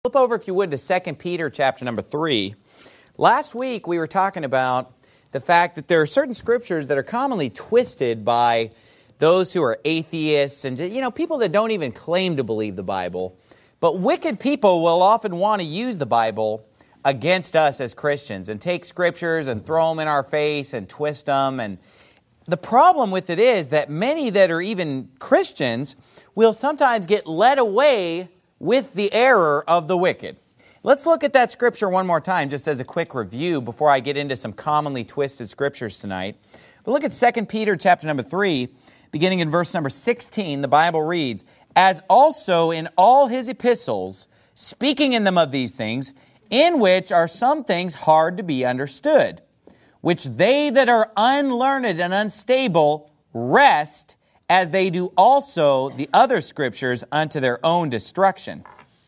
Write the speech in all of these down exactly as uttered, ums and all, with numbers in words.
Flip over, if you would, to Second Peter chapter number three. Last week, we were talking about the fact that there are certain scriptures that are commonly twisted by those who are atheists and, you know, people that don't even claim to believe the Bible. But wicked people will often want to use the Bible against us as Christians and take scriptures and throw them in our face and twist them. And the problem with it is that many that are even Christians will sometimes get led away with the error of the wicked. Let's look at that scripture one more time, just as a quick review before I get into some commonly twisted scriptures tonight. But look at Second Peter chapter number three, beginning in verse number sixteen. The Bible reads, "As also in all his epistles, speaking in them of these things, in which are some things hard to be understood, which they that are unlearned and unstable wrest, as they do also the other scriptures unto their own destruction.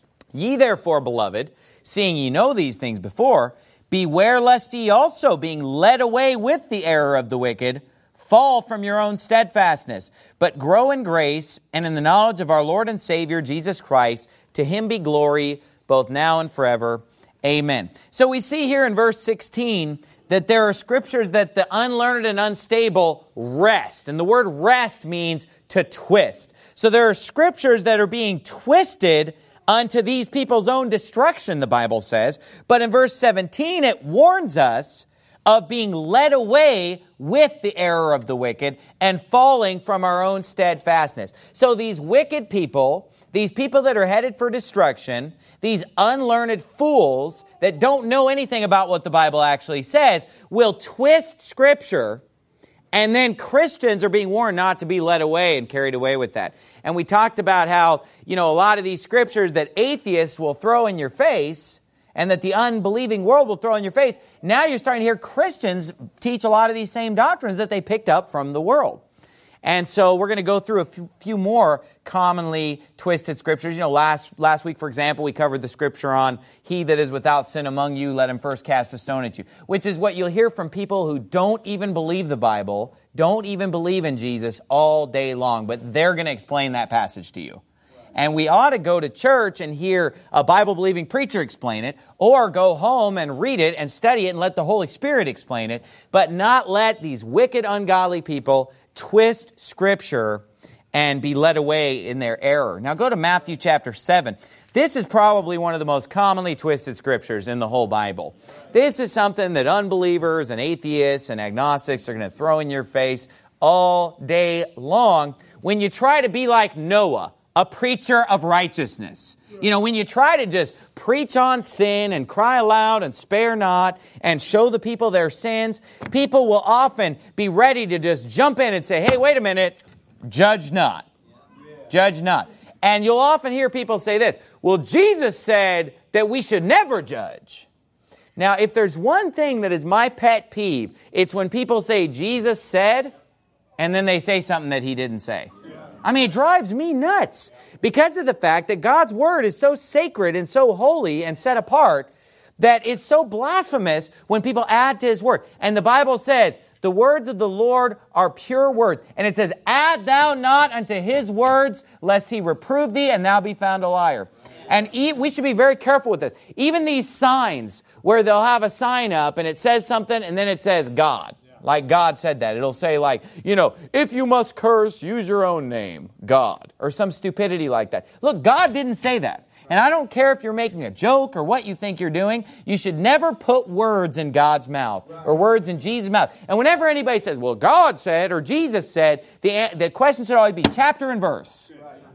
Ye therefore, beloved, seeing ye know these things before, beware lest ye also, being led away with the error of the wicked, fall from your own steadfastness, but grow in grace and in the knowledge of our Lord and Savior Jesus Christ. To him be glory both now and forever. Amen." So we see here in verse sixteen that there are scriptures that the unlearned and unstable wrest. And the word wrest means to twist. So there are scriptures that are being twisted unto these people's own destruction, the Bible says. But in verse seventeen, it warns us of being led away with the error of the wicked and falling from our own steadfastness. So these wicked people, these people that are headed for destruction, these unlearned fools that don't know anything about what the Bible actually says, will twist Scripture, and then Christians are being warned not to be led away and carried away with that. And we talked about how, you know, a lot of these scriptures that atheists will throw in your face and that the unbelieving world will throw in your face. Now you're starting to hear Christians teach a lot of these same doctrines that they picked up from the world. And so we're going to go through a few, few more commonly twisted scriptures. You know, last last week, for example, we covered the scripture on, "He that is without sin among you, let him first cast a stone at you," which is what you'll hear from people who don't even believe the Bible, don't even believe in Jesus all day long, but they're going to explain that passage to you. And we ought to go to church and hear a Bible-believing preacher explain it, or go home and read it and study it and let the Holy Spirit explain it, but not let these wicked, ungodly people twist Scripture and be led away in their error. Now go to Matthew chapter seven. This is probably one of the most commonly twisted scriptures in the whole Bible. This is something that unbelievers and atheists and agnostics are going to throw in your face all day long when you try to be like Noah, a preacher of righteousness. You know, when you try to just preach on sin and cry aloud and spare not and show the people their sins, people will often be ready to just jump in and say, "Hey, wait a minute, judge not. Judge not." And you'll often hear people say this, "Well, Jesus said that we should never judge." Now, if there's one thing that is my pet peeve, it's when people say Jesus said, and then they say something that he didn't say. I mean, it drives me nuts because of the fact that God's Word is so sacred and so holy and set apart that it's so blasphemous when people add to His Word. And the Bible says, "The words of the Lord are pure words." And it says, "Add thou not unto His words, lest He reprove thee, and thou be found a liar." And we should be very careful with this. Even these signs where they'll have a sign up and it says something and then it says God. Like God said that. It'll say like, you know, "If you must curse, use your own name, God." Or some stupidity like that. Look, God didn't say that. And I don't care if you're making a joke or what you think you're doing. You should never put words in God's mouth or words in Jesus' mouth. And whenever anybody says, "Well, God said," or "Jesus said," the, the question should always be chapter and verse.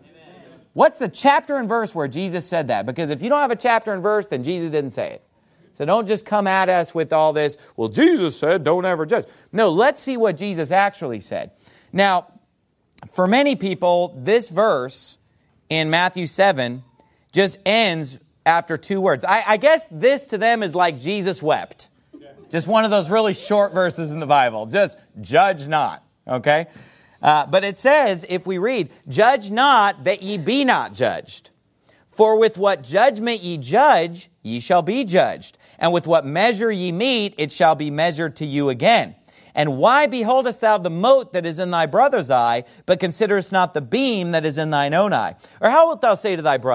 What's the chapter and verse where Jesus said that? Because if you don't have a chapter and verse, then Jesus didn't say it. So don't just come at us with all this, "Well, Jesus said, don't ever judge." No, let's see what Jesus actually said. Now, for many people, this verse in Matthew seven just ends after two words. I, I guess this to them is like Jesus wept. Just one of those really short verses in the Bible. Just judge not, okay? Uh, but it says, if we read, "Judge not that ye be not judged. For with what judgment ye judge, ye shall be judged. And with what measure ye mete, it shall be measured to you again. And why beholdest thou the mote that is in thy brother's eye, but considerest not the beam that is in thine own eye? Or how wilt thou say to thy brother, Lo,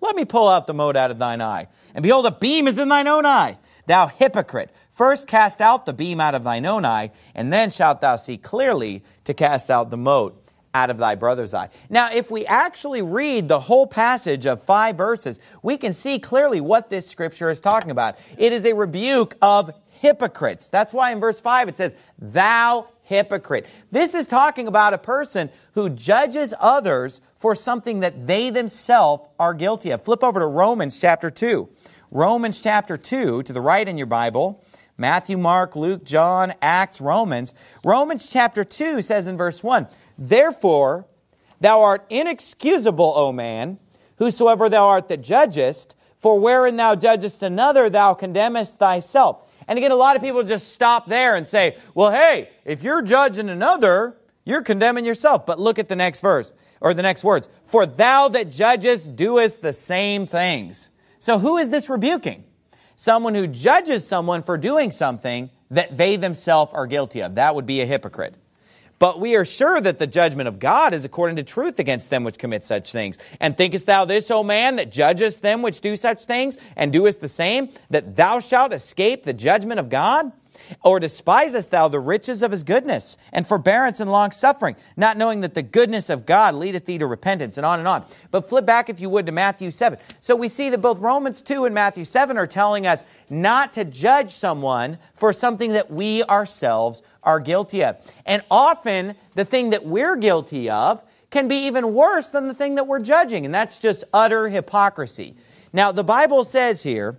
let me pull out the mote out of thine eye. And behold, a beam is in thine own eye. Thou hypocrite, first cast out the beam out of thine own eye, and then shalt thou see clearly to cast out the mote out of thy brother's eye. Now, if we actually read the whole passage of five verses, we can see clearly what this scripture is talking about. It is a rebuke of hypocrites. That's why in verse five it says, thou hypocrite. This is talking about a person who judges others for something that they themselves are guilty of. Flip over to Romans chapter two. Romans chapter two, to the right in your Bible. Matthew, Mark, Luke, John, Acts, Romans. Romans chapter two says in verse one, therefore, thou art inexcusable, O man, whosoever thou art that judgest, for wherein thou judgest another, thou condemnest thyself. And again, a lot of people just stop there and say, well, hey, if you're judging another, you're condemning yourself. But look at the next verse, or the next words. For thou that judgest doest the same things. So who is this rebuking? Someone who judges someone for doing something that they themselves are guilty of. That would be a hypocrite. But we are sure that the judgment of God is according to truth against them which commit such things. And thinkest thou this, O man, that judgest them which do such things, and doest the same, that thou shalt escape the judgment of God? Or despisest thou the riches of his goodness, and forbearance and long-suffering, not knowing that the goodness of God leadeth thee to repentance, and on and on. But flip back, if you would, to Matthew seven. So we see that both Romans two and Matthew seven are telling us not to judge someone for something that we ourselves are guilty of. And often, the thing that we're guilty of can be even worse than the thing that we're judging, and that's just utter hypocrisy. Now, the Bible says here,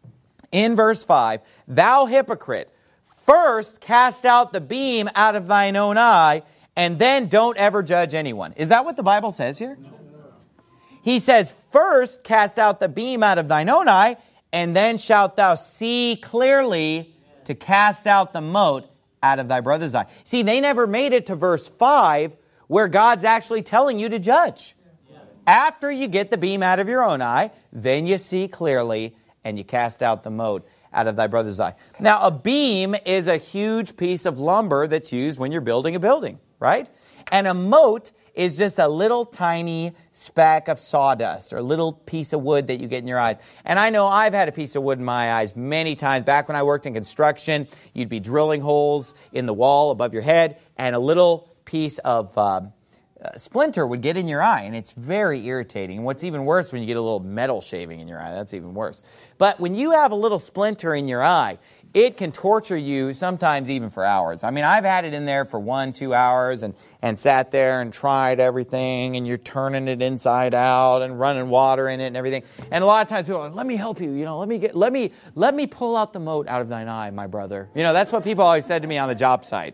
in verse five, thou hypocrite, first cast out the beam out of thine own eye, and then don't ever judge anyone. Is that what the Bible says here? No. He says, first cast out the beam out of thine own eye, and then shalt thou see clearly to cast out the mote out of thy brother's eye. See, they never made it to verse five, where God's actually telling you to judge. Yeah. After you get the beam out of your own eye, then you see clearly, and you cast out the mote out of thy brother's eye. Now, a beam is a huge piece of lumber that's used when you're building a building, right? And a mote is just a little tiny speck of sawdust or a little piece of wood that you get in your eyes. And I know I've had a piece of wood in my eyes many times. Back when I worked in construction, you'd be drilling holes in the wall above your head, and a little piece of um, uh, splinter would get in your eye, and it's very irritating. And what's even worse, when you get a little metal shaving in your eye, that's even worse. But when you have a little splinter in your eye, it can torture you sometimes even for hours. I mean, I've had it in there for one, two hours and, and sat there and tried everything, and you're turning it inside out and running water in it and everything. And a lot of times people are like, let me help you, you know, let me get, let me, let me pull out the mote out of thine eye, my brother. You know, that's what people always said to me on the job site.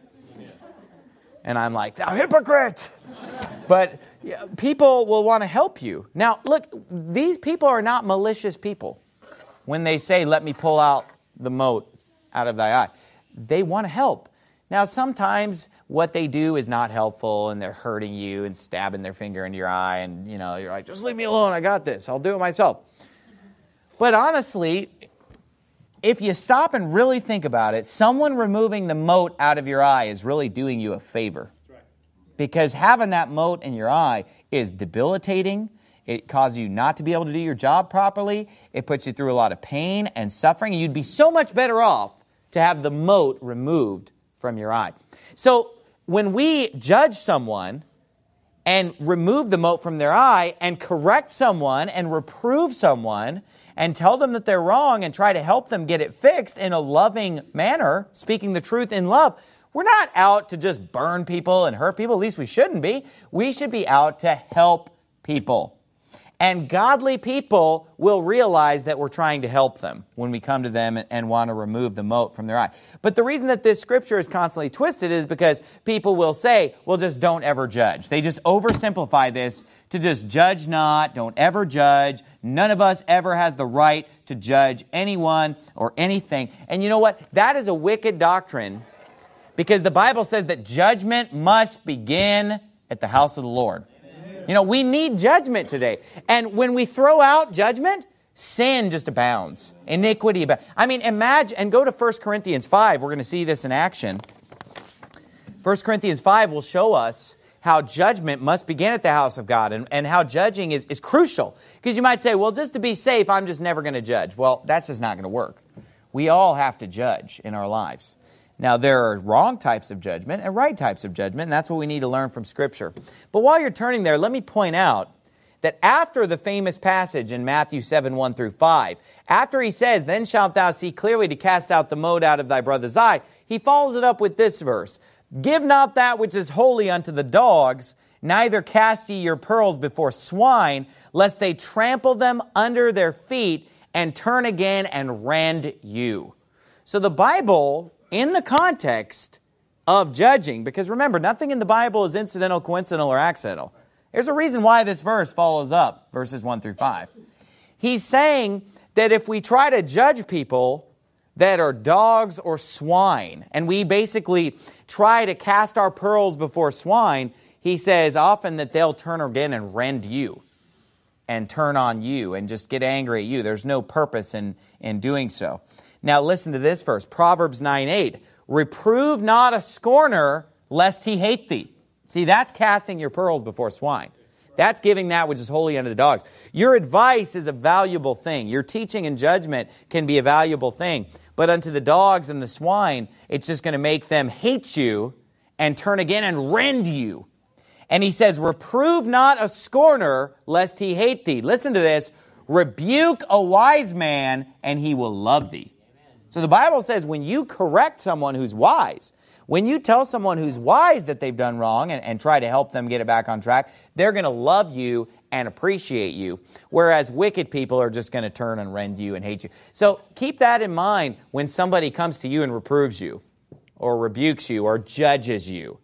And I'm like, thou hypocrite! But yeah, people will want to help you. Now, look, these people are not malicious people. When they say, let me pull out the mote out of thy eye, they want to help. Now, sometimes what they do is not helpful, and they're hurting you and stabbing their finger into your eye, and, you know, you're like, just leave me alone, I got this, I'll do it myself. But honestly, if you stop and really think about it, someone removing the mote out of your eye is really doing you a favor. That's right. Because having that mote in your eye is debilitating. It causes you not to be able to do your job properly. It puts you through a lot of pain and suffering. And you'd be so much better off to have the mote removed from your eye. So when we judge someone and remove the mote from their eye and correct someone and reprove someone and tell them that they're wrong and try to help them get it fixed in a loving manner, speaking the truth in love, we're not out to just burn people and hurt people. At least we shouldn't be. We should be out to help people. And godly people will realize that we're trying to help them when we come to them and, and want to remove the mote from their eye. But the reason that this scripture is constantly twisted is because people will say, well, just don't ever judge. They just oversimplify this to just judge not, don't ever judge. None of us ever has the right to judge anyone or anything. And you know what? That is a wicked doctrine, because the Bible says that judgment must begin at the house of the Lord. You know, we need judgment today. And when we throw out judgment, sin just abounds. Iniquity abounds. I mean, imagine, and go to First Corinthians five. We're going to see this in action. First Corinthians five will show us how judgment must begin at the house of God, and, and how judging is, is crucial. Because you might say, well, just to be safe, I'm just never going to judge. Well, that's just not going to work. We all have to judge in our lives. Now, there are wrong types of judgment and right types of judgment, and that's what we need to learn from Scripture. But while you're turning there, let me point out that after the famous passage in Matthew seven, one through five, after he says, then shalt thou see clearly to cast out the mote out of thy brother's eye, he follows it up with this verse. Give not that which is holy unto the dogs, neither cast ye your pearls before swine, lest they trample them under their feet and turn again and rend you. So the Bible, in the context of judging, because remember, nothing in the Bible is incidental, coincidental, or accidental. There's a reason why this verse follows up verses one through five. He's saying that if we try to judge people that are dogs or swine, and we basically try to cast our pearls before swine, he says often that they'll turn again and rend you and turn on you and just get angry at you. There's no purpose in, in doing so. Now listen to this verse, Proverbs nine eight. Reprove not a scorner, lest he hate thee. See, that's casting your pearls before swine. That's giving that which is holy unto the dogs. Your advice is a valuable thing. Your teaching and judgment can be a valuable thing. But unto the dogs and the swine, it's just going to make them hate you and turn again and rend you. And he says, reprove not a scorner, lest he hate thee. Listen to this. Rebuke a wise man, and he will love thee. Amen. So the Bible says when you correct someone who's wise, when you tell someone who's wise that they've done wrong and, and try to help them get it back on track, they're going to love you and appreciate you. Whereas wicked people are just going to turn and rend you and hate you. So keep that in mind when somebody comes to you and reproves you or rebukes you or judges you.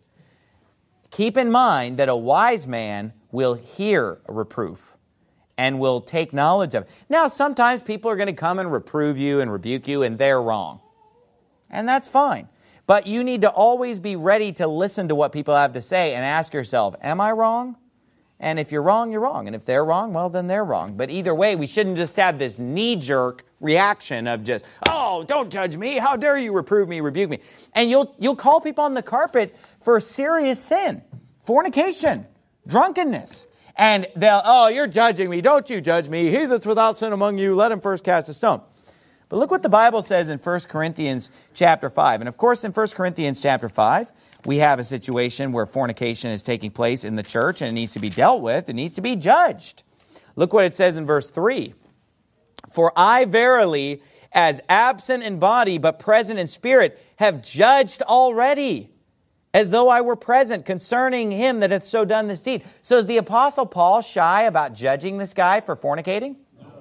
Keep in mind that a wise man will hear a reproof and will take knowledge of it. Now, sometimes people are going to come and reprove you and rebuke you, and they're wrong. And that's fine. But you need to always be ready to listen to what people have to say and ask yourself, am I wrong? And if you're wrong, you're wrong. And if they're wrong, well, then they're wrong. But either way, we shouldn't just have this knee-jerk reaction of just, oh, don't judge me. How dare you reprove me, rebuke me. And you'll you'll call people on the carpet for serious sin, fornication, drunkenness. And they'll, oh, you're judging me. Don't you judge me. He that's without sin among you, let him first cast a stone. But look what the Bible says in First Corinthians chapter five. And of course, in First Corinthians chapter five, we have a situation where fornication is taking place in the church and it needs to be dealt with. It needs to be judged. Look what it says in verse three. For I verily, as absent in body but present in spirit, have judged already, as though I were present, concerning him that hath so done this deed. So is the Apostle Paul shy about judging this guy for fornicating?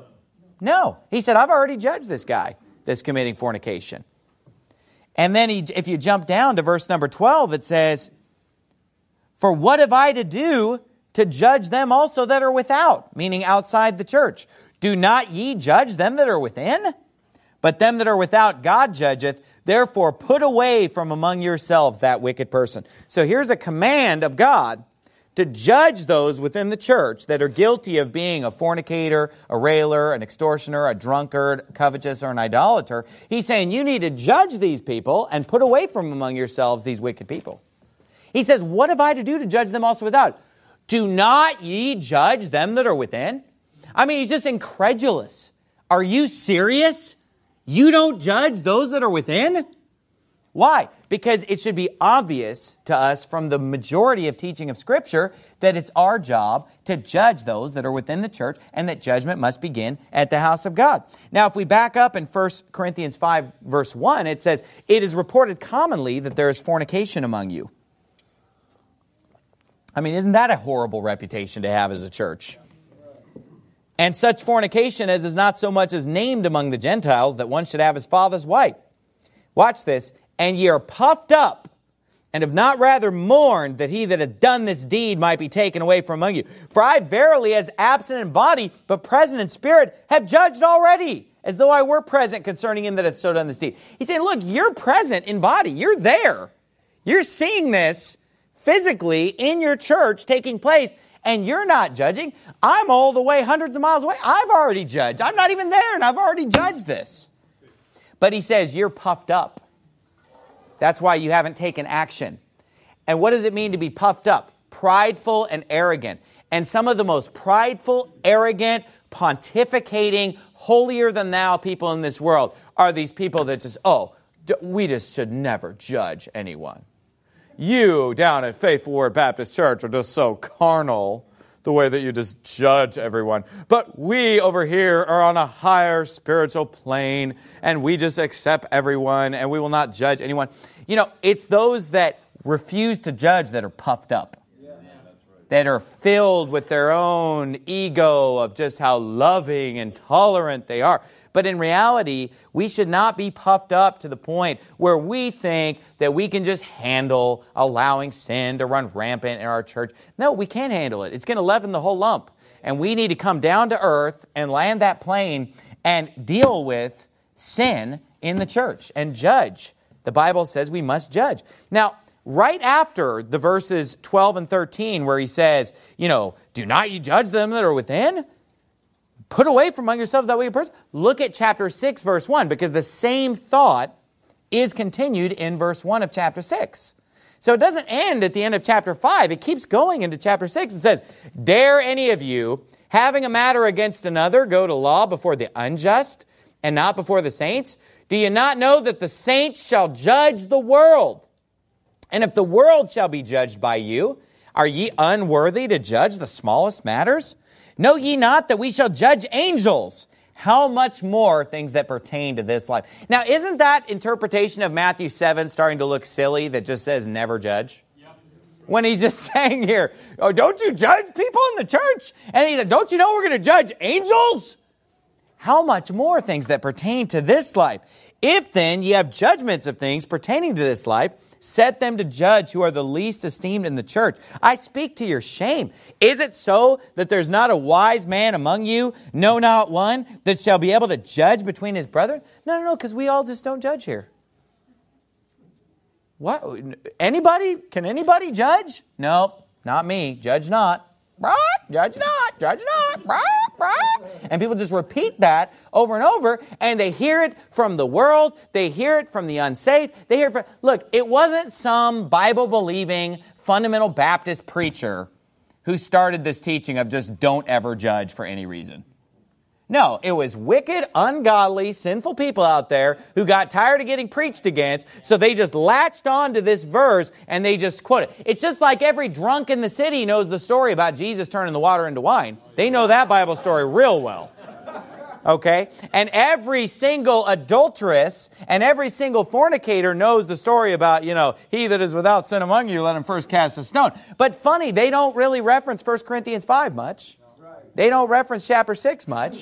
No. He said, I've already judged this guy that's committing fornication. And then he, if you jump down to verse number twelve, it says, for what have I to do to judge them also that are without? Meaning outside the church. Do not ye judge them that are within? But them that are without God judgeth. Therefore put away from among yourselves that wicked person. So here's a command of God to judge those within the church that are guilty of being a fornicator, a railer, an extortioner, a drunkard, covetous, or an idolater. He's saying you need to judge these people and put away from among yourselves these wicked people. He says, what have I to do to judge them also without? Do not ye judge them that are within? I mean, he's just incredulous. Are you serious? You don't judge those that are within? Why? Because it should be obvious to us from the majority of teaching of Scripture that it's our job to judge those that are within the church and that judgment must begin at the house of God. Now, if we back up in First Corinthians five, verse one, it says, it is reported commonly that there is fornication among you. I mean, isn't that a horrible reputation to have as a church? And such fornication as is not so much as named among the Gentiles that one should have his father's wife. Watch this. And ye are puffed up, and have not rather mourned that he that hath done this deed might be taken away from among you. For I verily, as absent in body, but present in spirit, have judged already, as though I were present concerning him that hath so done this deed. He's saying, look, you're present in body. You're there. You're seeing this physically in your church taking place, and you're not judging. I'm all the way hundreds of miles away. I've already judged. I'm not even there, and I've already judged this. But he says, you're puffed up. That's why you haven't taken action. And what does it mean to be puffed up? prideful and arrogant. And some of the most prideful, arrogant, pontificating, holier-than-thou people in this world are these people that just, oh, we just should never judge anyone. You down at Faithful Word Baptist Church are just so carnal, the way that you just judge everyone. But we over here are on a higher spiritual plane, and we just accept everyone, and we will not judge anyone. You know, it's those that refuse to judge that are puffed up, yeah. that are filled with their own ego of just how loving and tolerant they are. But in reality, we should not be puffed up to the point where we think that we can just handle allowing sin to run rampant in our church. No, we can't handle it. It's going to leaven the whole lump. And we need to come down to earth and land that plane and deal with sin in the church and judge. The Bible says we must judge. Now, right after the verses twelve and thirteen where he says, you know, do not you judge them that are within? Put away from among yourselves that wicked person. Look at chapter six, verse one, because the same thought is continued in verse one of chapter six. So it doesn't end at the end of chapter five. It keeps going into chapter six. It says, dare any of you, having a matter against another, go to law before the unjust and not before the saints? Do you not know that the saints shall judge the world? And if the world shall be judged by you, are ye unworthy to judge the smallest matters? Know ye not that we shall judge angels? How much more things that pertain to this life? Now, isn't that interpretation of Matthew seven starting to look silly that just says never judge? Yep. When he's just saying here, oh, don't you judge people in the church? And he's like, don't you know we're going to judge angels? How much more things that pertain to this life? If then ye have judgments of things pertaining to this life, set them to judge who are the least esteemed in the church. I speak to your shame. Is it so that there's not a wise man among you, no, not one, that shall be able to judge between his brethren? No, no, no, because we all just don't judge here. What? Anybody? Can anybody judge? No, not me. Judge not. Judge not, judge not, and people just repeat that over and over, and they hear it from the world, they hear it from the unsaved, they hear it from, look, it wasn't some Bible-believing fundamental Baptist preacher who started this teaching of just don't ever judge for any reason. No, it was wicked, ungodly, sinful people out there who got tired of getting preached against, so they just latched on to this verse and they just quote it. It's just like every drunk in the city knows the story about Jesus turning the water into wine. They know that Bible story real well. Okay? And every single adulteress and every single fornicator knows the story about, you know, he that is without sin among you, let him first cast a stone. But funny, they don't really reference First Corinthians five much. They don't reference chapter six much.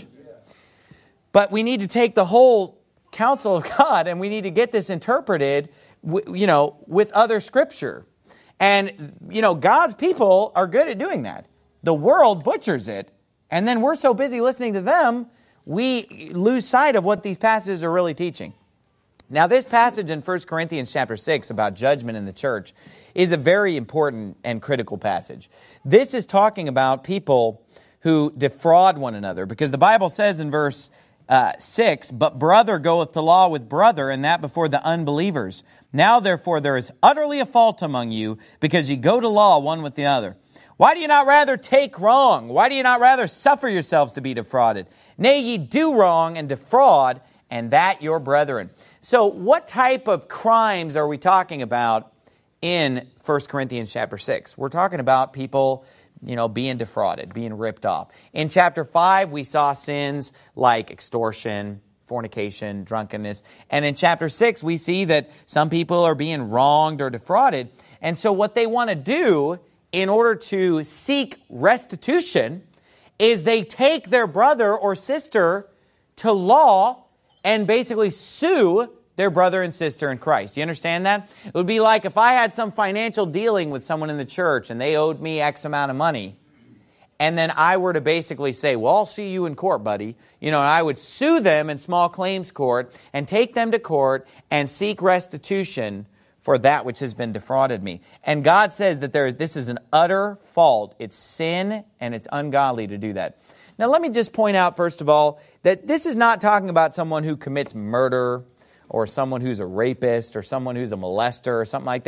But we need to take the whole counsel of God and we need to get this interpreted, you know, with other scripture. And, you know, God's people are good at doing that. The world butchers it. And then we're so busy listening to them, we lose sight of what these passages are really teaching. Now, this passage in First Corinthians chapter six about judgment in the church is a very important and critical passage. This is talking about people who defraud one another, because the Bible says in verse Uh, six, but brother goeth to law with brother, and that before the unbelievers. Now therefore there is utterly a fault among you, because ye go to law one with the other. Why do you not rather take wrong? Why do you not rather suffer yourselves to be defrauded? Nay, ye do wrong and defraud, and that your brethren. So what type of crimes are we talking about in First Corinthians chapter six? We're talking about people, you know, being defrauded, being ripped off. In chapter five, we saw sins like extortion, fornication, drunkenness. And in chapter six, we see that some people are being wronged or defrauded. And so what they want to do in order to seek restitution is they take their brother or sister to law and basically sue their brother and sister in Christ. Do you understand that? It would be like if I had some financial dealing with someone in the church and they owed me X amount of money, and then I were to basically say, well, I'll see you in court, buddy. You know, and I would sue them in small claims court and take them to court and seek restitution for that which has been defrauded me. And God says that there is, this is an utter fault. It's sin and it's ungodly to do that. Now, let me just point out, first of all, that this is not talking about someone who commits murder or someone who's a rapist, or someone who's a molester, or something like that.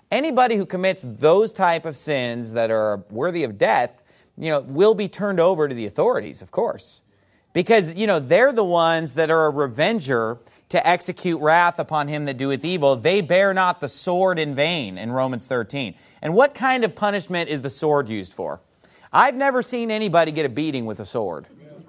Anybody who commits those type of sins that are worthy of death, you know, will be turned over to the authorities, of course. Because, you know, they're the ones that are a revenger to execute wrath upon him that doeth evil. They bear not the sword in vain, in Romans thirteen. And what kind of punishment is the sword used for? I've never seen anybody get a beating with a sword.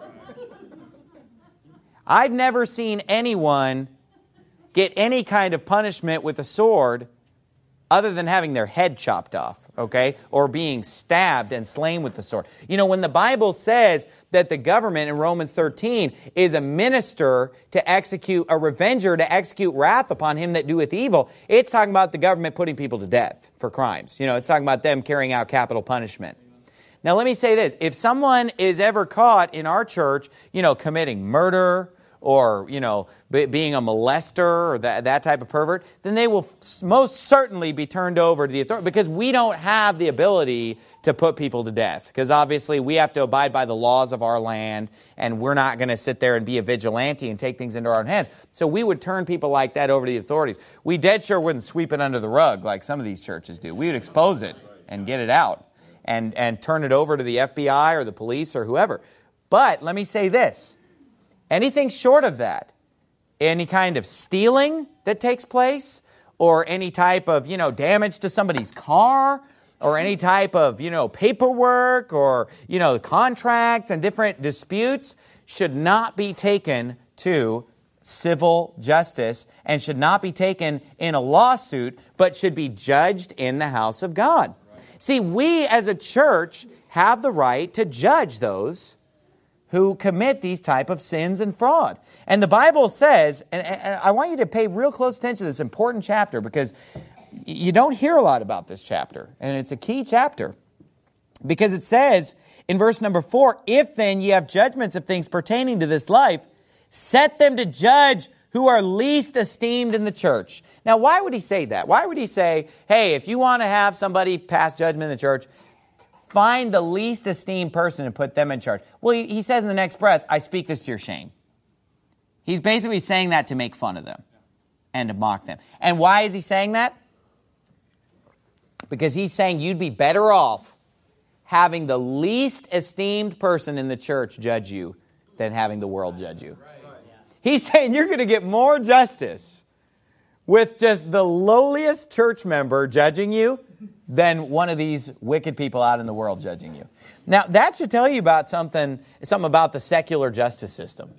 I've never seen anyone get any kind of punishment with a sword other than having their head chopped off, okay? Or being stabbed and slain with the sword. You know, when the Bible says that the government in Romans thirteen is a minister to execute, a revenger to execute wrath upon him that doeth evil, it's talking about the government putting people to death for crimes. You know, it's talking about them carrying out capital punishment. Now, let me say this. If someone is ever caught in our church, you know, committing murder, or, you know, be, being a molester or that, that type of pervert, then they will f- most certainly be turned over to the authority, because we don't have the ability to put people to death. Because obviously we have to abide by the laws of our land, and we're not going to sit there and be a vigilante and take things into our own hands. So we would turn people like that over to the authorities. We dead sure wouldn't sweep it under the rug like some of these churches do. We would expose it and get it out and, and turn it over to the F B I or the police or whoever. But let me say this. Anything short of that, any kind of stealing that takes place, or any type of, you know, damage to somebody's car, or any type of, you know, paperwork, or, you know, contracts and different disputes, should not be taken to civil justice and should not be taken in a lawsuit, but should be judged in the house of God. See, we as a church have the right to judge those who commit these type of sins and fraud. And the Bible says, and, and I want you to pay real close attention to this important chapter, because you don't hear a lot about this chapter, and it's a key chapter. Because it says in verse number four, if then ye have judgments of things pertaining to this life, set them to judge who are least esteemed in the church. Now, why would he say that? Why would he say, hey, if you want to have somebody pass judgment in the church, find the least esteemed person and put them in charge? Well, he, he says in the next breath, I speak this to your shame. He's basically saying that to make fun of them and to mock them. And why is he saying that? Because he's saying you'd be better off having the least esteemed person in the church judge you than having the world judge you. He's saying you're going to get more justice with just the lowliest church member judging you than one of these wicked people out in the world judging you. Now, that should tell you about something, something about the secular justice system.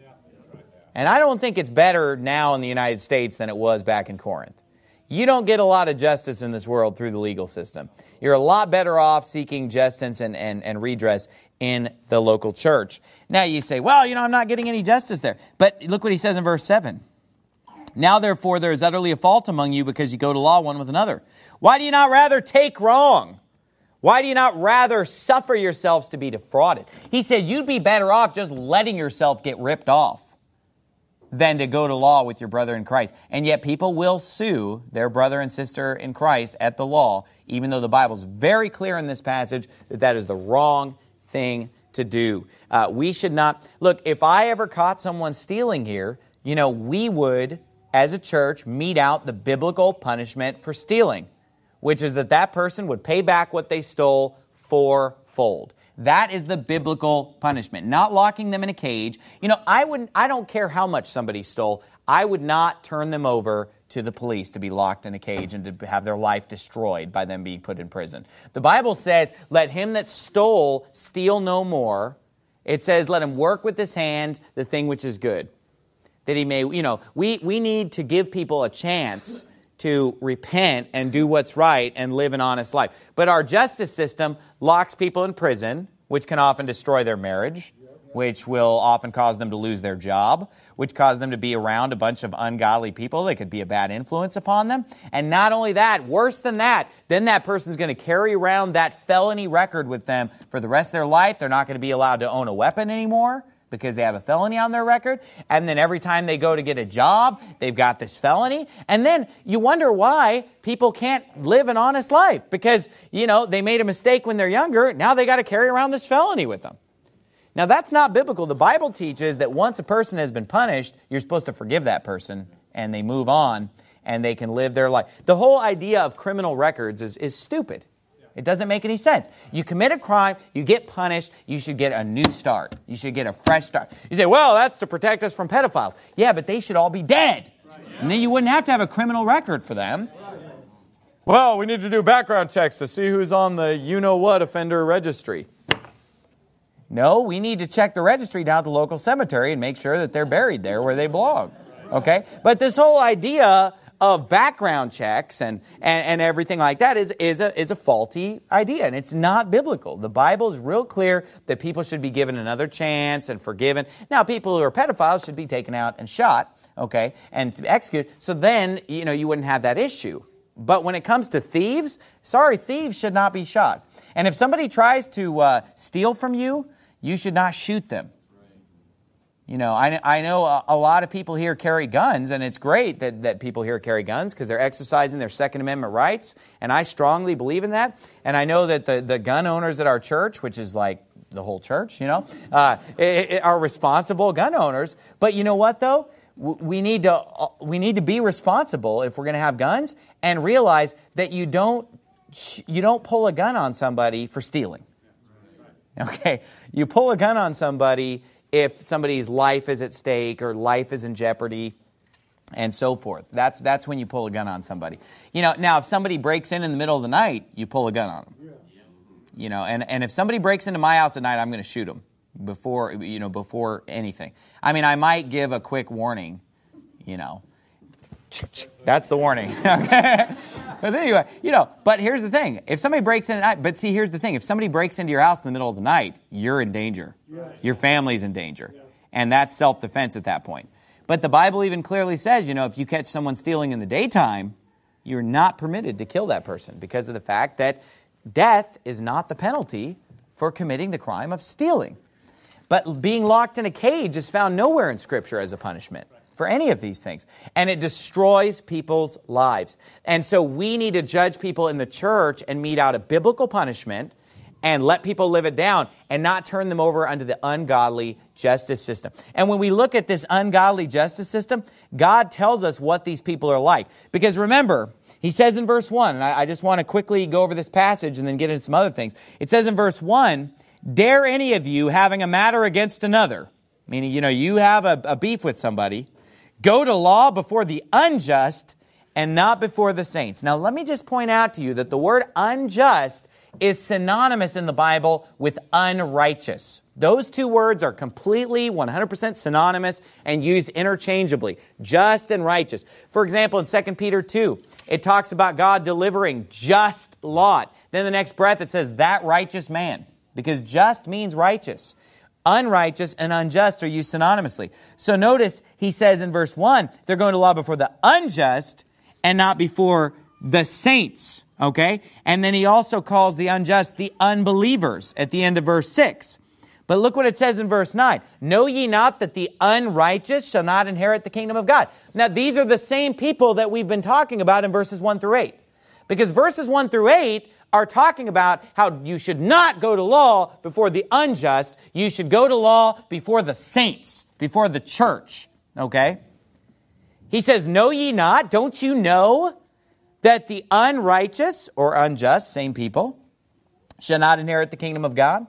And I don't think it's better now in the United States than it was back in Corinth. You don't get a lot of justice in this world through the legal system. You're a lot better off seeking justice and, and, and redress in the local church. Now you say, well, you know, I'm not getting any justice there. But look what he says in verse seven. Now, therefore, there is utterly a fault among you because you go to law one with another. Why do you not rather take wrong? Why do you not rather suffer yourselves to be defrauded? He said you'd be better off just letting yourself get ripped off than to go to law with your brother in Christ. And yet people will sue their brother and sister in Christ at the law, even though the Bible's very clear in this passage that that is the wrong thing to do. Uh, we should not... Look, if I ever caught someone stealing here, you know, we would, as a church, mete out the biblical punishment for stealing, which is that that person would pay back what they stole fourfold. That is the biblical punishment, not locking them in a cage. You know, I wouldn't, I don't care how much somebody stole. I would not turn them over to the police to be locked in a cage and to have their life destroyed by them being put in prison. The Bible says, let him that stole steal no more. It says, let him work with his hands the thing which is good. That he may, you know, we, we need to give people a chance to repent and do what's right and live an honest life. But our justice system locks people in prison, which can often destroy their marriage, which will often cause them to lose their job, which cause them to be around a bunch of ungodly people that could be a bad influence upon them. And not only that, worse than that, then that person's going to carry around that felony record with them for the rest of their life. They're not going to be allowed to own a weapon anymore because they have a felony on their record. And then every time they go to get a job, they've got this felony. And then you wonder why people can't live an honest life. Because, you know, they made a mistake when they're younger. Now they got to carry around this felony with them. Now that's not biblical. The Bible teaches that once a person has been punished, you're supposed to forgive that person and they move on and they can live their life. The whole idea of criminal records is, is stupid. It doesn't make any sense. You commit a crime, you get punished, you should get a new start. You should get a fresh start. You say, well, that's to protect us from pedophiles. Yeah, but they should all be dead. And then you wouldn't have to have a criminal record for them. Well, we need to do background checks to see who's on the you-know-what offender registry. No, we need to check the registry down at the local cemetery and make sure that they're buried there where they belong. Okay? But this whole idea of background checks and, and, and everything like that is, is, a, is a faulty idea, and it's not biblical. The Bible is real clear that people should be given another chance and forgiven. Now, people who are pedophiles should be taken out and shot, okay, and executed, so then, you know, you wouldn't have that issue. But when it comes to thieves, sorry, thieves should not be shot. And if somebody tries to uh, steal from you, you should not shoot them. You know, I, I know a, a lot of people here carry guns, and it's great that, that people here carry guns because they're exercising their Second Amendment rights, and I strongly believe in that. And I know that the, the gun owners at our church, which is like the whole church, you know, uh, it, it are responsible gun owners. But you know what, though? We need to we need to be responsible if we're going to have guns, and realize that you don't you don't pull a gun on somebody for stealing. Okay, you pull a gun on somebody if somebody's life is at stake or life is in jeopardy, and so forth. That's that's when you pull a gun on somebody. You know, now if somebody breaks in in the middle of the night, you pull a gun on them. You know, and, and if somebody breaks into my house at night, I'm going to shoot them before you know before anything. I mean, I might give a quick warning. You know, that's the warning. Okay. But anyway, you know, but here's the thing. If somebody breaks in at night, but see, here's the thing. If somebody breaks into your house in the middle of the night, you're in danger. Yeah. Your family's in danger. Yeah. And that's self-defense at that point. But the Bible even clearly says, you know, if you catch someone stealing in the daytime, you're not permitted to kill that person because of the fact that death is not the penalty for committing the crime of stealing. But being locked in a cage is found nowhere in Scripture as a punishment for any of these things. And it destroys people's lives. And so we need to judge people in the church and mete out a biblical punishment and let people live it down and not turn them over unto the ungodly justice system. And when we look at this ungodly justice system, God tells us what these people are like. Because remember, He says in verse one, and I, I just want to quickly go over this passage and then get into some other things. It says in verse one, dare any of you having a matter against another, meaning, you know, you have a, a beef with somebody, go to law before the unjust and not before the saints. Now, let me just point out to you that the word unjust is synonymous in the Bible with unrighteous. Those two words are completely one hundred percent synonymous and used interchangeably, just and righteous. For example, in Second Peter two, it talks about God delivering just Lot. Then the next breath it says, that righteous man, because just means righteous. Unrighteous and unjust are used synonymously. So notice he says in verse one, they're going to law before the unjust and not before the saints. Okay? And then he also calls the unjust the unbelievers at the end of verse six. But look what it says in verse nine. Know ye not that the unrighteous shall not inherit the kingdom of God? Now these are the same people that we've been talking about in verses one through eight. Because verses one through eight are talking about how you should not go to law before the unjust. You should go to law before the saints, before the church. Okay? He says, know ye not, don't you know that the unrighteous or unjust, same people, shall not inherit the kingdom of God?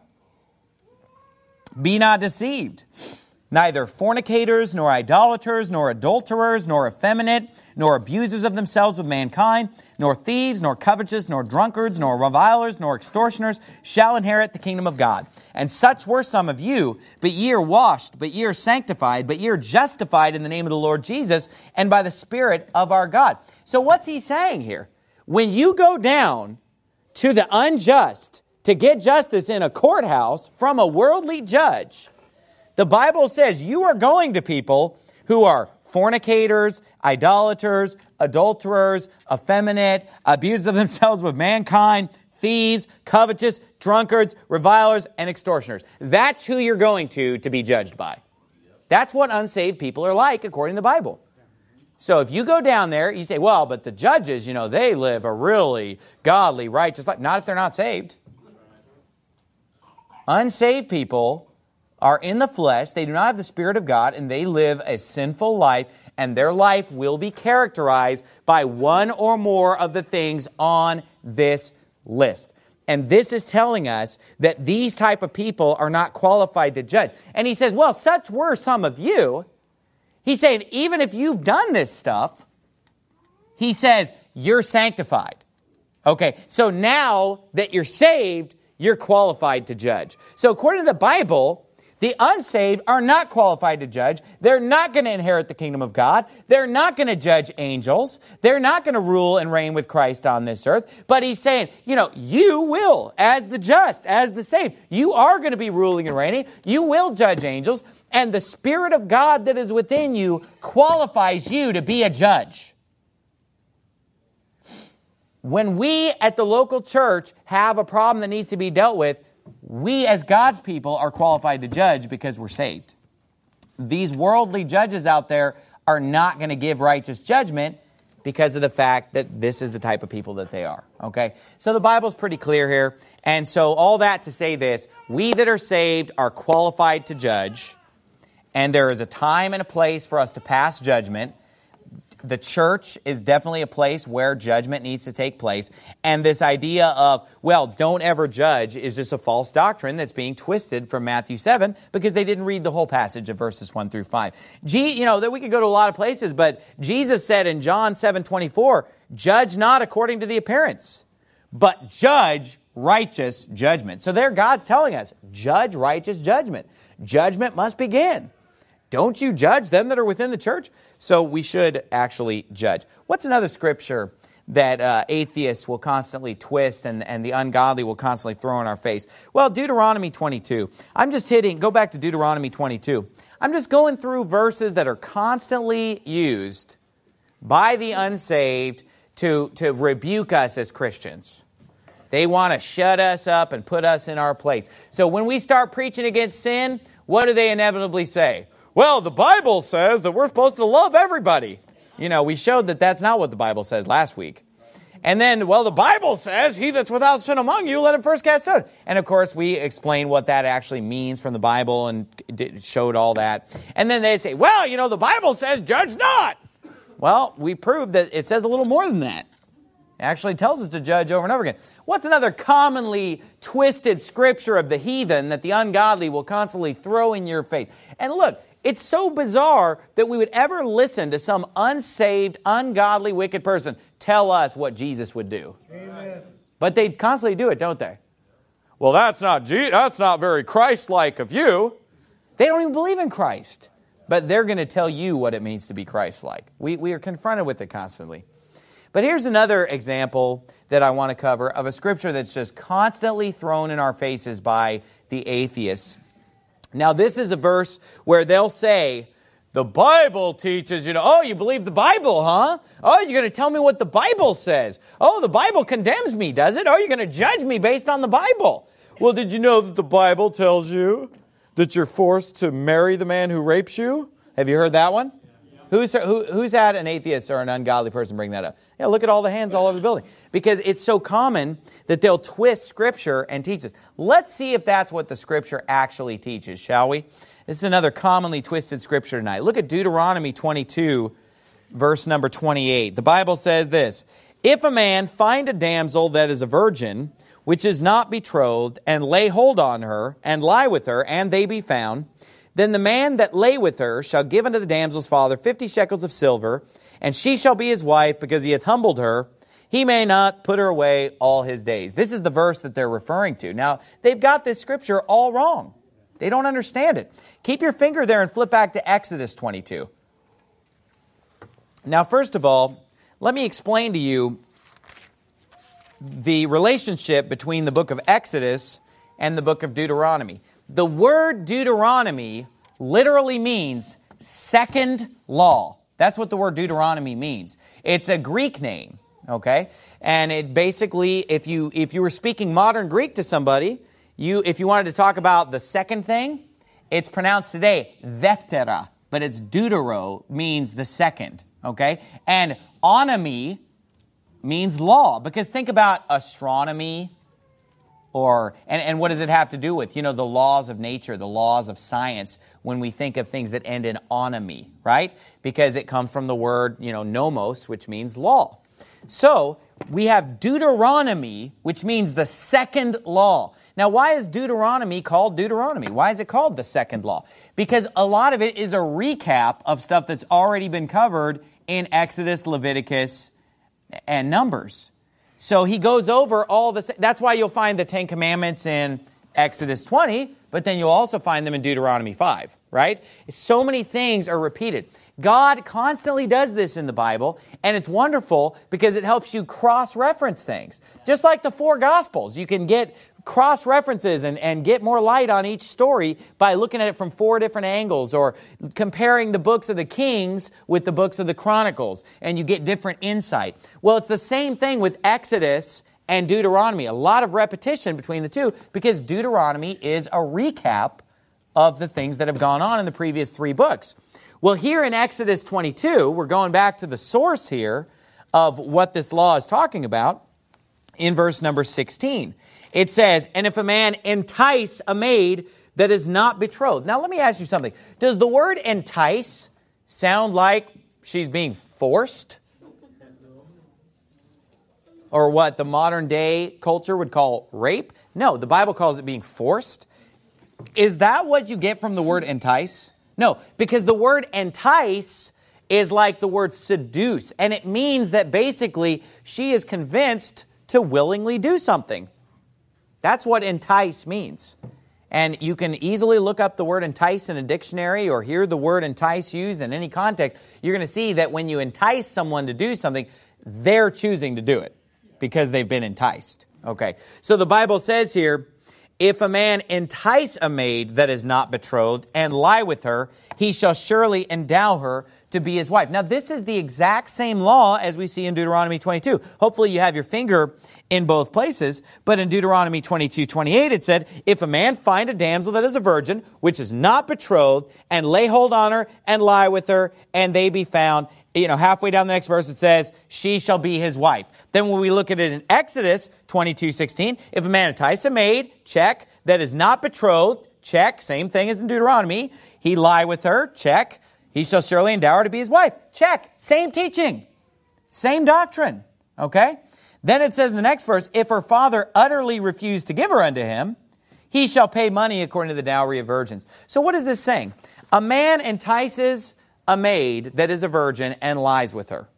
Be not deceived. Neither fornicators, nor idolaters, nor adulterers, nor effeminate, nor abusers of themselves with mankind, nor thieves, nor covetous, nor drunkards, nor revilers, nor extortioners shall inherit the kingdom of God. And such were some of you, but ye are washed, but ye are sanctified, but ye are justified in the name of the Lord Jesus and by the Spirit of our God. So what's he saying here? When you go down to the unjust to get justice in a courthouse from a worldly judge, the Bible says you are going to people who are fornicators, idolaters, adulterers, effeminate, abusers of themselves with mankind, thieves, covetous, drunkards, revilers, and extortioners. That's who you're going to to be judged by. That's what unsaved people are like according to the Bible. So if you go down there, you say, well, but the judges, you know, they live a really godly, righteous life. Not if they're not saved. Unsaved people are in the flesh, they do not have the Spirit of God, and they live a sinful life, and their life will be characterized by one or more of the things on this list. And this is telling us that these type of people are not qualified to judge. And he says, well, such were some of you. He's saying, even if you've done this stuff, he says, you're sanctified. Okay, so now that you're saved, you're qualified to judge. So according to the Bible, the unsaved are not qualified to judge. They're not going to inherit the kingdom of God. They're not going to judge angels. They're not going to rule and reign with Christ on this earth. But he's saying, you know, you will, as the just, as the saved, you are going to be ruling and reigning. You will judge angels. And the Spirit of God that is within you qualifies you to be a judge. When we at the local church have a problem that needs to be dealt with, we as God's people are qualified to judge because we're saved. These worldly judges out there are not going to give righteous judgment because of the fact that this is the type of people that they are. Okay? So the Bible's pretty clear here. And so all that to say this, we that are saved are qualified to judge, and there is a time and a place for us to pass judgment. The church is definitely a place where judgment needs to take place. And this idea of, well, don't ever judge is just a false doctrine that's being twisted from Matthew seven because they didn't read the whole passage of verses one through five. G, you know, that we could go to a lot of places, but Jesus said in John seven twenty-four, judge not according to the appearance, but judge righteous judgment. So there God's telling us, judge righteous judgment. Judgment must begin. Don't you judge them that are within the church? So we should actually judge. What's another scripture that uh, atheists will constantly twist and, and the ungodly will constantly throw in our face? Well, Deuteronomy twenty-two. I'm just hitting, go back to Deuteronomy twenty-two. I'm just going through verses that are constantly used by the unsaved to, to rebuke us as Christians. They want to shut us up and put us in our place. So when we start preaching against sin, what do they inevitably say? Well, the Bible says that we're supposed to love everybody. You know, we showed that that's not what the Bible says last week. And then, well, the Bible says, he that's without sin among you, let him first cast stone. And of course, we explained what that actually means from the Bible and showed all that. And then they say, well, you know, the Bible says, judge not. Well, we proved that it says a little more than that. It actually tells us to judge over and over again. What's another commonly twisted scripture of the heathen that the ungodly will constantly throw in your face? And look, it's so bizarre that we would ever listen to some unsaved, ungodly, wicked person tell us what Jesus would do. Amen. But they constantly do it, don't they? Well, that's not Je- that's not very Christ-like of you. They don't even believe in Christ. But they're going to tell you what it means to be Christ-like. We, we are confronted with it constantly. But here's another example that I want to cover of a scripture that's just constantly thrown in our faces by the atheists. Now, this is a verse where they'll say, the Bible teaches, you know, oh, you believe the Bible, huh? Oh, you're going to tell me what the Bible says. Oh, the Bible condemns me, does it? Oh, you're going to judge me based on the Bible. Well, did you know that the Bible tells you that you're forced to marry the man who rapes you? Have you heard that one? Who's, who, who's had an atheist or an ungodly person bring that up? Yeah, look at all the hands all over the building. Because it's so common that they'll twist Scripture and teach us. Let's see if that's what the Scripture actually teaches, shall we? This is another commonly twisted Scripture tonight. Look at Deuteronomy twenty-two, verse number twenty-eight. The Bible says this, if a man find a damsel that is a virgin, which is not betrothed, and lay hold on her, and lie with her, and they be found, then the man that lay with her shall give unto the damsel's father fifty shekels of silver, and she shall be his wife, because he hath humbled her. He may not put her away all his days. This is the verse that they're referring to. Now, they've got this scripture all wrong. They don't understand it. Keep your finger there and flip back to Exodus twenty-two. Now, first of all, let me explain to you the relationship between the book of Exodus and the book of Deuteronomy. The word Deuteronomy literally means second law. That's what the word Deuteronomy means. It's a Greek name, okay? And it basically, if you if you were speaking modern Greek to somebody, you if you wanted to talk about the second thing, it's pronounced today δεύτερα, but it's deutero, means the second, okay? And onomy means law, because think about astronomy, Or, and, and what does it have to do with? You know, the laws of nature, the laws of science, when we think of things that end in onomy, right? Because it comes from the word, you know, nomos, which means law. So, we have Deuteronomy, which means the second law. Now, why is Deuteronomy called Deuteronomy? Why is it called the second law? Because a lot of it is a recap of stuff that's already been covered in Exodus, Leviticus, and Numbers. So he goes over all the... That's why you'll find the Ten Commandments in Exodus twenty, but then you'll also find them in Deuteronomy five, right? So many things are repeated. God constantly does this in the Bible, and it's wonderful because it helps you cross-reference things. Just like the four Gospels, you can get cross-references and, and get more light on each story by looking at it from four different angles, or comparing the books of the Kings with the books of the Chronicles, and you get different insight. Well, it's the same thing with Exodus and Deuteronomy. A lot of repetition between the two because Deuteronomy is a recap of the things that have gone on in the previous three books. Well, here in Exodus twenty-two, we're going back to the source here of what this law is talking about in verse number sixteen. It says, and if a man entice a maid that is not betrothed. Now, let me ask you something. Does the word entice sound like she's being forced? Or what the modern day culture would call rape? No, the Bible calls it being forced. Is that what you get from the word entice? No, because the word entice is like the word seduce. And it means that basically she is convinced to willingly do something. That's what entice means. And you can easily look up the word entice in a dictionary or hear the word entice used in any context. You're going to see that when you entice someone to do something, they're choosing to do it because they've been enticed. Okay, so the Bible says here, if a man entice a maid that is not betrothed and lie with her, he shall surely endow her to be his wife. Now, this is the exact same law as we see in Deuteronomy twenty-two. Hopefully you have your finger in both places. But in Deuteronomy twenty-two twenty-eight, it said, if a man find a damsel that is a virgin, which is not betrothed, and lay hold on her and lie with her, and they be found, you know, halfway down the next verse, it says, she shall be his wife. Then when we look at it in Exodus twenty-two sixteen, if a man entice a maid, check, that is not betrothed, check, same thing as in Deuteronomy, he lie with her, check, he shall surely endow her to be his wife, check, same teaching, same doctrine, okay? Then it says in the next verse, if her father utterly refused to give her unto him, he shall pay money according to the dowry of virgins. So what is this saying? A man entices a maid that is a virgin and lies with her.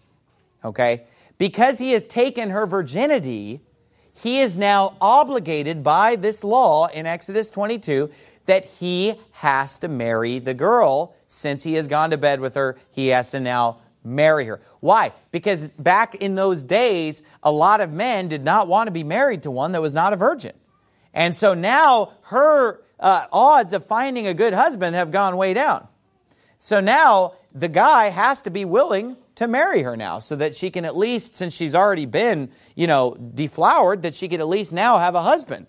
Okay? Because he has taken her virginity, he is now obligated by this law in Exodus twenty-two that he has to marry the girl. Since he has gone to bed with her, he has to now marry her. Why? Because back in those days, a lot of men did not want to be married to one that was not a virgin. And so now her uh, odds of finding a good husband have gone way down. So now the guy has to be willing to marry her now so that she can at least, since she's already been, you know, deflowered, that she could at least now have a husband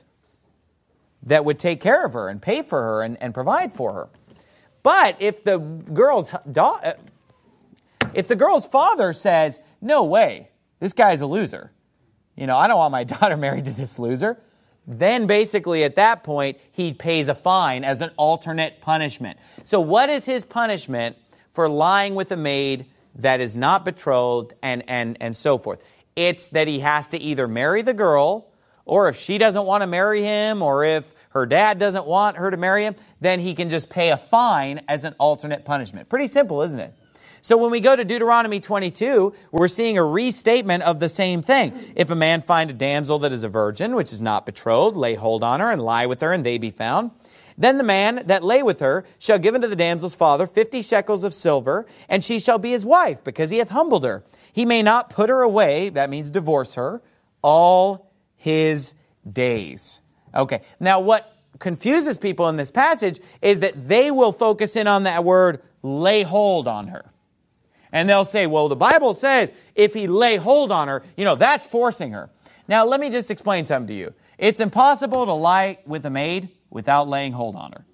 that would take care of her and pay for her and, and provide for her. But if the girl's da- if the girl's father says, no way, this guy's a loser, you know, I don't want my daughter married to this loser, then basically at that point, he pays a fine as an alternate punishment. So what is his punishment for lying with a maid that is not betrothed and, and, and so forth? It's that he has to either marry the girl, or if she doesn't want to marry him, or if her dad doesn't want her to marry him, then he can just pay a fine as an alternate punishment. Pretty simple, isn't it? So when we go to Deuteronomy twenty-two, we're seeing a restatement of the same thing. If a man find a damsel that is a virgin, which is not betrothed, lay hold on her and lie with her, and they be found. Then the man that lay with her shall give unto the damsel's father fifty shekels of silver, and she shall be his wife, because he hath humbled her. He may not put her away, that means divorce her, all his days. Okay, now what confuses people in this passage is that they will focus in on that word, lay hold on her. And they'll say, well, the Bible says if he lay hold on her, you know, that's forcing her. Now, let me just explain something to you. It's impossible to lie with a maid without laying hold on her.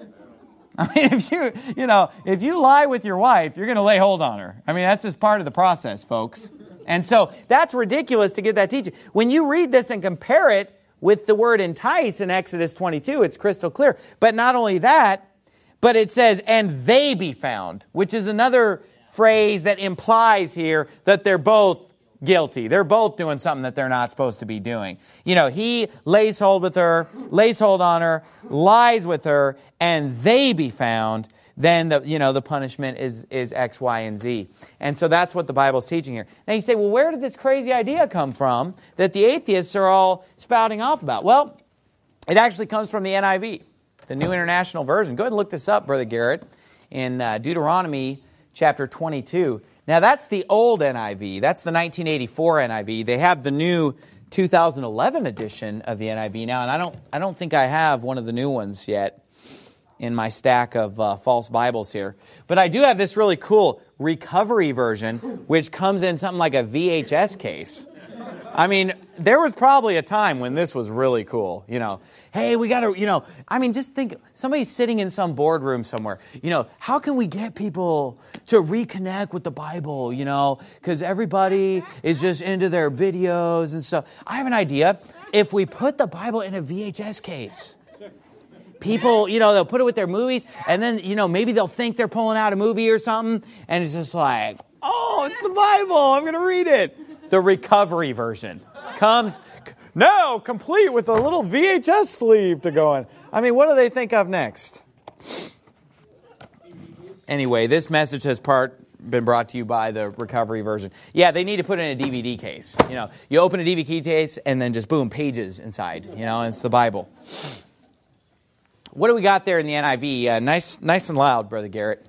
I mean, if you, you know, if you lie with your wife, you're going to lay hold on her. I mean, that's just part of the process, folks. And so that's ridiculous to get that teaching. When you read this and compare it with the word entice in Exodus twenty-two. It's crystal clear. But not only that, but it says, and they be found, which is another phrase that implies here that they're both guilty. They're both doing something that they're not supposed to be doing. You know, he lays hold with her, lays hold on her, lies with her, and they be found. Then the you know the punishment is is X, Y, and Z. And so that's what the Bible's teaching here. Now you say, well, where did this crazy idea come from that the atheists are all spouting off about? Well, it actually comes from the N I V, the New International Version. Go ahead and look this up, Brother Garrett, in uh, Deuteronomy chapter twenty-two. Now, that's the old N I V. That's the nineteen eighty-four N I V. They have the new two thousand eleven edition of the N I V now, and I don't I don't think I have one of the new ones yet in my stack of uh, false Bibles here. But I do have this really cool recovery version, which comes in something like a V H S case. I mean, there was probably a time when this was really cool, you know. Hey, we got to, you know, I mean, just think, somebody's sitting in some boardroom somewhere. You know, how can we get people to reconnect with the Bible, you know, because everybody is just into their videos and stuff. I have an idea. If we put the Bible in a V H S case, people, you know, they'll put it with their movies, and then, you know, maybe they'll think they're pulling out a movie or something, and it's just like, oh, it's the Bible, I'm going to read it. The recovery version comes now complete with a little V H S sleeve to go in. I mean, what do they think of next? Anyway, this message has part been brought to you by the recovery version. Yeah, they need to put it in a D V D case. You know, you open a D V D case and then just boom, pages inside. You know, and it's the Bible. What do we got there in the N I V? Uh, nice, nice and loud, Brother Garrett.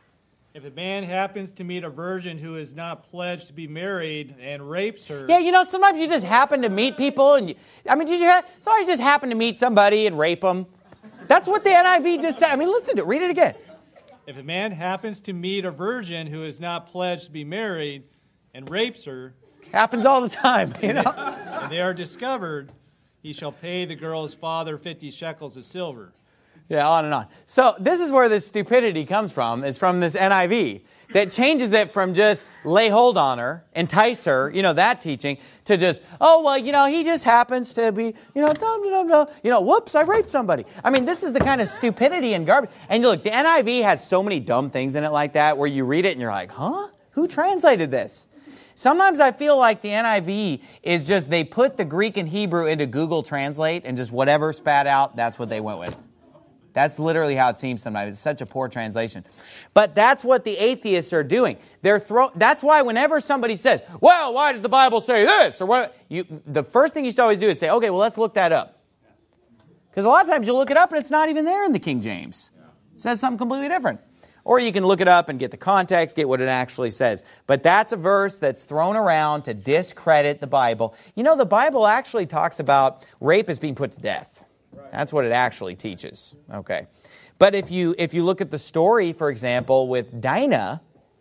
If a man happens to meet a virgin who is not pledged to be married and rapes her... Yeah, you know, sometimes you just happen to meet people, and you, I mean, did you have, somebody just happen to meet somebody and rape them? That's what the N I V just said. I mean, listen to it. Read it again. If a man happens to meet a virgin who is not pledged to be married and rapes her... Happens all the time, you know. And they are discovered, he shall pay the girl's father fifty shekels of silver. Yeah, on and on. So this is where this stupidity comes from, is from this N I V that changes it from just lay hold on her, entice her, you know, that teaching, to just, oh, well, you know, he just happens to be, you know, dum, dum, dum, you know, whoops, I raped somebody. I mean, this is the kind of stupidity and garbage. And look, the N I V has so many dumb things in it like that where you read it and you're like, huh? Who translated this? Sometimes I feel like the N I V is just, they put the Greek and Hebrew into Google Translate and just whatever spat out, that's what they went with. That's literally how it seems sometimes. It's such a poor translation. But that's what the atheists are doing. They're throw- That's why whenever somebody says, well, why does the Bible say this? Or what? You, the first thing you should always do is say, okay, well, let's look that up. Because a lot of times you look it up and it's not even there in the King James. It says something completely different. Or you can look it up and get the context, get what it actually says. But that's a verse that's thrown around to discredit the Bible. You know, the Bible actually talks about rape as being put to death. That's what it actually teaches. Okay. But if you if you look at the story, for example, with Dinah,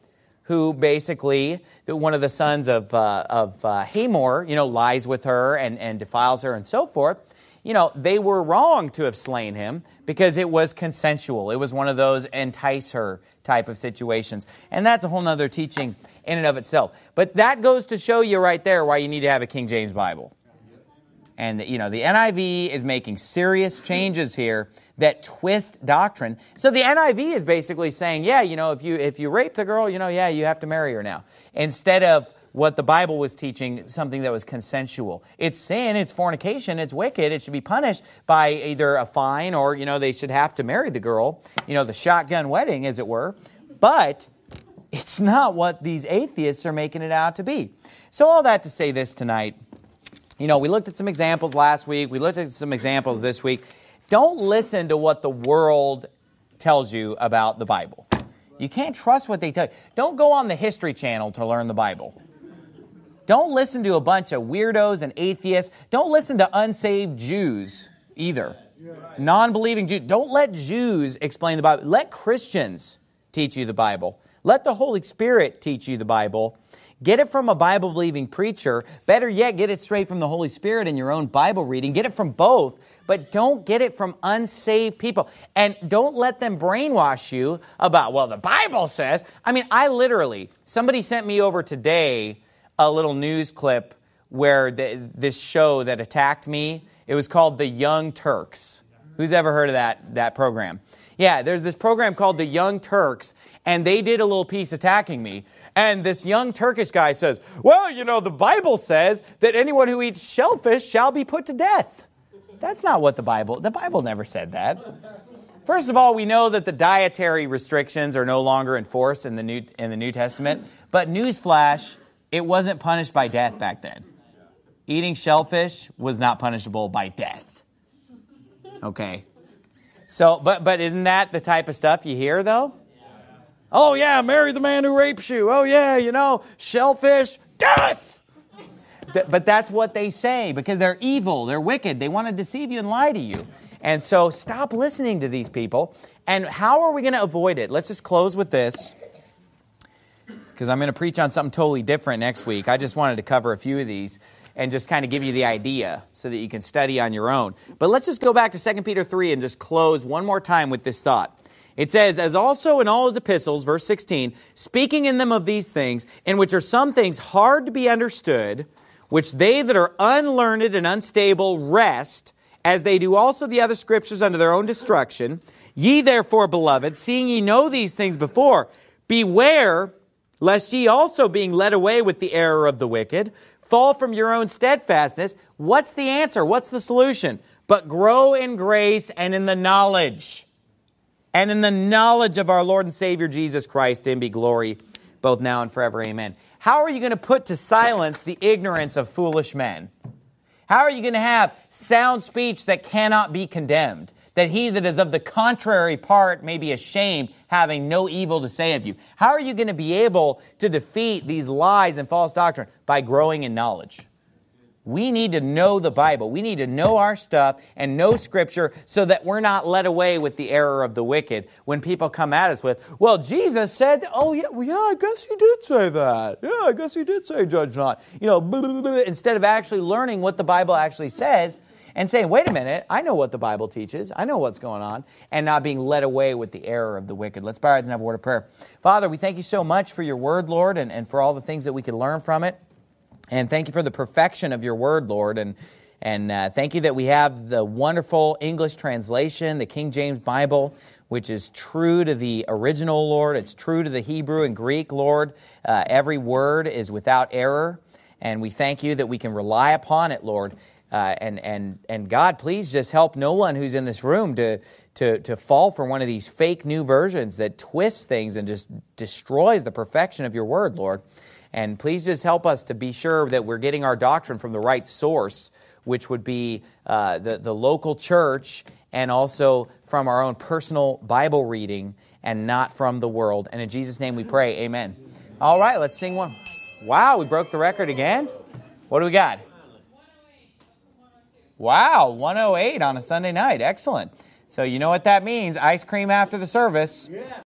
who basically, one of the sons of uh, of uh, Hamor, you know, lies with her and, and defiles her and so forth, you know, they were wrong to have slain him because it was consensual. It was one of those entice her type of situations. And that's a whole other teaching in and of itself. But that goes to show you right there why you need to have a King James Bible. And, you know, the N I V is making serious changes here that twist doctrine. So the N I V is basically saying, yeah, you know, if you if you rape the girl, you know, yeah, you have to marry her now. Instead of what the Bible was teaching, something that was consensual. It's sin, it's fornication, it's wicked. It should be punished by either a fine or, you know, they should have to marry the girl. You know, the shotgun wedding, as it were. But it's not what these atheists are making it out to be. So all that to say this tonight. You know, we looked at some examples last week. We looked at some examples this week. Don't listen to what the world tells you about the Bible. You can't trust what they tell you. Don't go on the History Channel to learn the Bible. Don't listen to a bunch of weirdos and atheists. Don't listen to unsaved Jews either. Non-believing Jews. Don't let Jews explain the Bible. Let Christians teach you the Bible. Let the Holy Spirit teach you the Bible. Get it from a Bible-believing preacher. Better yet, get it straight from the Holy Spirit in your own Bible reading. Get it from both, but don't get it from unsaved people. And don't let them brainwash you about, well, the Bible says. I mean, I literally, somebody sent me over today a little news clip where the, this show that attacked me It was called the Young Turks. Who's ever heard of that, that program? Yeah, there's this program called the Young Turks, and they did a little piece attacking me. And this young Turkish guy says, well, you know, the Bible says that anyone who eats shellfish shall be put to death. That's not what the Bible, the Bible never said that. First of all, we know that the dietary restrictions are no longer enforced in the New, in the New Testament. But newsflash, it wasn't punished by death back then. Eating shellfish was not punishable by death. Okay. So, but but isn't that the type of stuff you hear, though? Oh, yeah, marry the man who rapes you. Oh, yeah, you know, shellfish, death. But that's what they say because they're evil, they're wicked. They want to deceive you and lie to you. And so stop listening to these people. And how are we going to avoid it? Let's just close with this, because I'm going to preach on something totally different next week. I just wanted to cover a few of these and just kind of give you the idea so that you can study on your own. But let's just go back to Second Peter three and just close one more time with this thought. It says, as also in all his epistles, verse sixteen, speaking in them of these things, in which are some things hard to be understood, which they that are unlearned and unstable wrest, as they do also the other scriptures unto their own destruction. Ye therefore, beloved, seeing ye know these things before, beware lest ye also, being led away with the error of the wicked, fall from your own steadfastness. What's the answer? What's the solution? But grow in grace and in the knowledge, and in the knowledge of our Lord and Savior Jesus Christ, to him be glory both now and forever. Amen. How are you going to put to silence the ignorance of foolish men? How are you going to have sound speech that cannot be condemned? That he that is of the contrary part may be ashamed, having no evil to say of you. How are you going to be able to defeat these lies and false doctrine? By growing in knowledge. We need to know the Bible. We need to know our stuff and know Scripture so that we're not led away with the error of the wicked when people come at us with, well, Jesus said, oh, yeah, well, yeah, I guess he did say that. Yeah, I guess he did say judge not. You know, blah, blah, blah, instead of actually learning what the Bible actually says and saying, wait a minute, I know what the Bible teaches. I know what's going on, and not being led away with the error of the wicked. Let's bow our heads and have a word of prayer. Father, we thank you so much for your word, Lord, and, and for all the things that we can learn from it. And thank you for the perfection of your word, Lord. And and uh, thank you that we have the wonderful English translation, the King James Bible, which is true to the original, Lord. It's true to the Hebrew and Greek, Lord. Uh, every word is without error. And we thank you that we can rely upon it, Lord. Uh, and, and, and God, please just help no one who's in this room to, to, to fall for one of these fake new versions that twists things and just destroys the perfection of your word, Lord. And please just help us to be sure that we're getting our doctrine from the right source, which would be uh, the, the local church, and also from our own personal Bible reading and not from the world. And in Jesus' name we pray, amen. All right, let's sing one. Wow, we broke the record again? What do we got? Wow, one oh eight on a Sunday night. Excellent. So you know what that means. Ice cream after the service.